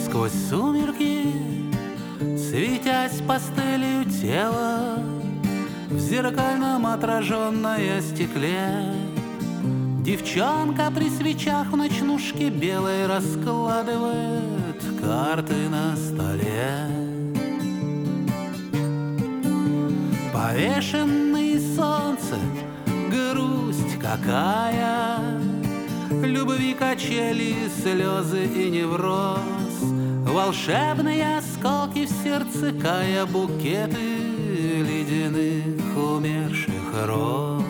Сквозь сумерки, светясь пастелью тела, в зеркальном отраженное стекле, девчонка при свечах в ночнушке белой раскладывает карты на столе. Повешенный солнце, грусть какая, любви качели, слезы и невроз, волшебные осколки в сердце кая, букеты ледяных умерших роз.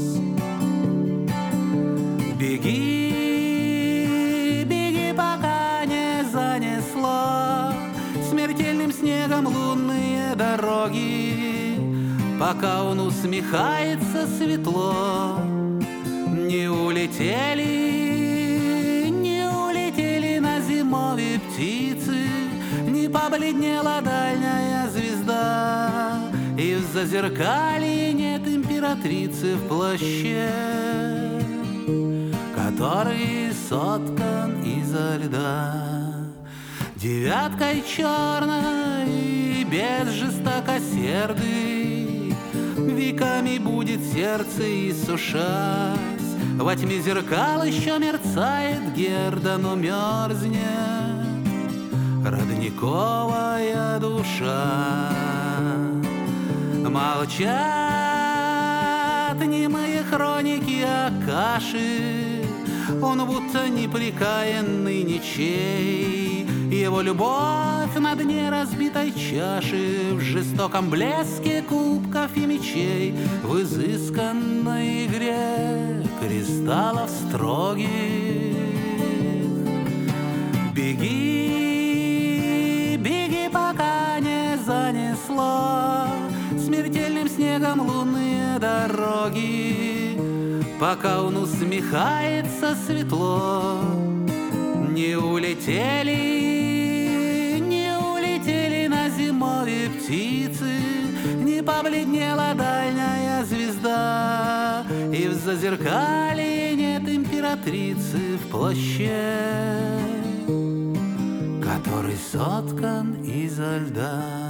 Беги, беги, пока не занесло смертельным снегом лунные дороги, пока он усмехается светло. Не улетели на зимовье птицы, не побледнела дальняя звезда, и в зазеркалье нет императрицы в плаще, который соткан изо льда. Девяткой черной и без жестокосердый веками будет сердце иссушать. Во тьме зеркал еще мерцает Герда, но мерзнет родниковая душа. Молчат немые хроники Акаши, он будто непрекаянный ничей. Его любовь на дне разбитой чаши, в жестоком блеске кубков и мечей, в изысканной игре кристаллов строгих. Беги, беги, пока не занесло смертельным снегом лунные дороги, пока он усмехается светло. Не улетели на зимовье птицы, не побледнела дальняя звезда, и в зазеркалье нет императрицы в плаще, который соткан изо льда.